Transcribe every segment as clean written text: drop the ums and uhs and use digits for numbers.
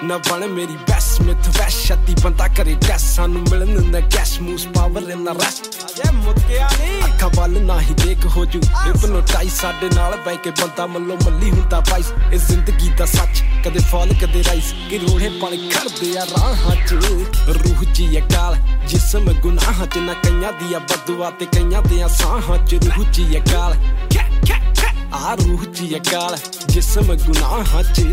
ਨਾ ਬਣ ਮੇਰੀ ਬੈਸਟ ਮਿੱਥ ਵੈਸ਼ਤੀ ਬੰਦਾ ਕਰੇ ਟੈਸਟ ਸਾਨੂੰ ਮਿਲਣ ਨਾ ਕੈਸ਼ ਮੂਸ ਪਾਵਰ ਇਨ ਦਾ ਰੈਸਟ ਅਜੇ ਮੁੱਕਿਆ ਨਹੀਂ ਅੱਖਾਂ ਵੱਲ ਨਾ ਹੀ ਦੇਖ ਹੋ ਜੂ ਹਿਪਨੋਟਾਈਜ਼ ਸਾਡੇ ਨਾਲ ਬਹਿ ਕੇ ਬੰਦਾ ਮੱਲੋ ਮੱਲੀ ਹੁੰਦਾ ਵਾਈਸ ਇਹ ਜ਼ਿੰਦਗੀ ਦਾ ਸੱਚ ਕਦੇ ਫਾਲ ਕਦੇ ਰਾਈਸ ਕਿ ਰੋੜੇ ਪਲ ਖੜਦੇ ਆ ਰਾਹਾਂ ਚ ਰੂਹ ਚ ਅਕਾਲ ਜਿਸਮ ਗੁਨਾਹਾਂ ਚ ਨਾ ਕਈਆਂ ਦੀਆਂ ਬਦਦੁਆ ਤੇ ਕਈਆਂ ਦੀਆਂ ਸਾਹਾਂ ਚ ਰੂਹ ਚ ਅਕਾਲ ਆ ਰੂਹ ਚ ਅਕਾਲ ਜਿਸਮ ਗੁਨਾਹਾਂ ਚ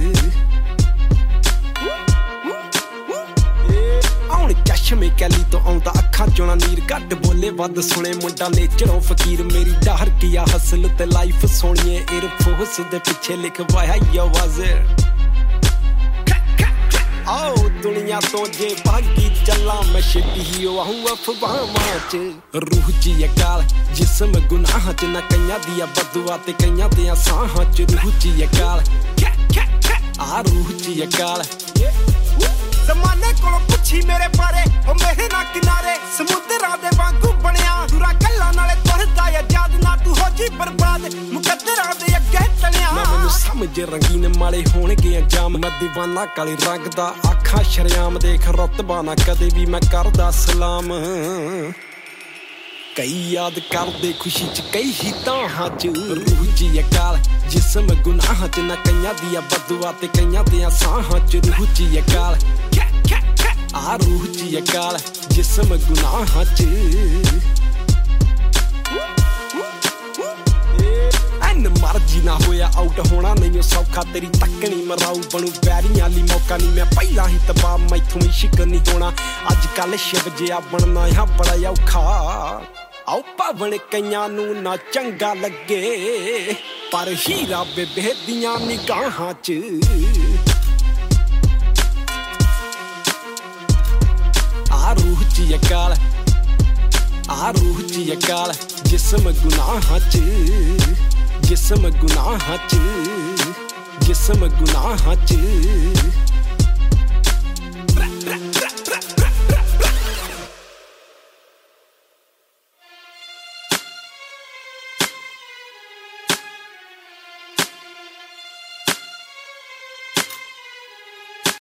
ਆਉਣ ਚਸ਼ਮੇ ਕੈਲੀ ਤੋਂ ਆਉਂਦਾ ਅੱਖਾਂ ਚੋਂ ਨਾ ਨੀਰ ਘੱਟ ਬੋਲੇ ਵੱਧ ਸੁਣੇ ਮੁੰਡਾ ਨੇਚਰੋਂ ਫਕੀਰ ਮੇਰੀ ਡਾਹਰ ਕੀਆ ਹਸਲ ਤੇ ਲਾਈਫ ਸੋਹਣੀਏ ਏਅਰਫੋਰਸ ਦੇ ਪਿੱਛੇ ਲਿਖਵਾਇਆ ਯਵਾਜ਼ ਆਓ ਦੁਨੀਆ ਤੋਂ ਜੇ ਭਾਗੀ ਚੱਲਾਂ ਮੈਂ ਛੇਤੀ ਹੀ ਆਊਂ ਅਫਵਾਹਾਂ ਚ ਰੂਹ ਚ ਅਕਾਲ ਜਿਸਮ ਗੁਨਾਹਾਂ ਚ ਨਾ ਕਈਆਂ ਦੀਆਂ ਬਦਦੁਆ ਤੇ ਕਈਆਂ ਦੀਆਂ ਸਾਹਾਂ ਚ ਰੂਹ ਚ ਅਕਾਲ ਆ ਰੂਹ ਚ ਅਕਾਲ ਜ਼ਮਾਨੇ ਕੋਲੋਂ ਪੁੱਛੀ ਮੇਰੇ ਬਾਰੇ ਉਹ ਮੇਰੇ ਨਾਲ ਕਿਨਾਰੇ ਸਮੁੰਦਰਾਂ ਦੇ ਵਾਂਗੂ ਬਣਿਆ ਦੂਰਾ ਗੱਲਾਂ ਨਾਲੇ ਤੁਰਦਾ ਆਜ਼ਾਦ ਨਾ ਤੂੰ ਹੋ ਜੀ ਬਰਬਾਦ ਮੁਕੱਦਰਾਂ ਦੇ ਅੱਗੇ ਟਲਿਆ ਨਾ ਮੈਨੂੰ ਸਮਝ ਰੰਗੀਨ ਮਾਲੇ ਹੋਣਗੇ ਅੰਜਾਮ ਮੈਂ دیਵਾਨਾ ਕਾਲੇ ਰੰਗ ਦਾ ਅੱਖਾਂ ਸ਼ਰਿਆਮ ਦੇਖ ਰੁਤਬਾ ਨਾ ਕਦੇ ਵੀ ਮੈਂ ਕਰਦਾ ਸਲਾਮ ਕਈ ਯਾਦ ਕਰਦੇ ਖੁਸ਼ੀ ਚ ਕਈ ਹੀ ਤਾਹਾਂ ਚ ਰੂਹ ਚ ਅਕਾਲ ਜਿਸਮ ਗੁਨਾਹਾਂ ਚ ਨਾ ਕਈਆਂ ਦੀਆਂ ਬਦਦੁਆ ਤੇ ਕਈਆਂ ਦੀਆਂ ਸਾਹਾਂ ਚ ਰੂਹ ਚ ਅਕਾਲ ਆ ਰੂਹ ਚ ਅਕਾਲ ਜਿਸਮ ਗੁਨਾਹਾਂ ਚ ਐਨ ਮਰਜੀ ਨਾ ਹੋਇਆ ਆਊਟ ਹੋਣਾ ਨਹੀਂ ਸੌਖਾ ਤੇਰੀ ਤੱਕਣੀ ਮਰਾਊ ਬਣੂ ਵੈਰੀਆਂ ਲਈ ਮੌਕਾ ਨਹੀਂ ਮੈਂ ਪਹਿਲਾਂ ਹੀ ਤਬਾਹ ਮੈਥੋਂ ਇਸ਼ਕ ਨਹੀਂ ਹੋਣਾ ਅੱਜ ਕੱਲ ਸ਼ਿਵ ਜਿਹਾ ਬਣਨਾ ਆ ਬੜਾ ਔਖਾ ਆਓ ਭਾਵਣ ਕਈਆਂ ਨੂੰ ਨਾ ਚੰਗਾ ਲੱਗੇ ਪਰ ਹੀਰਾ ਬੇਬੇ ਦੀਆਂ ਨਿਗਾਹਾਂ ਚ ਆ ਰੂਹ ਚ ਅਕਾਲ ਆ ਰੂਹ ਚ ਅਕਾਲ ਜਿਸਮ ਗੁਨਾਹਾਂ ਚ ਜਿਸਮ ਗੁਨਾਹਾਂ ਚ ਜਿਸਮ ਗੁਨਾਹਾਂ ਚ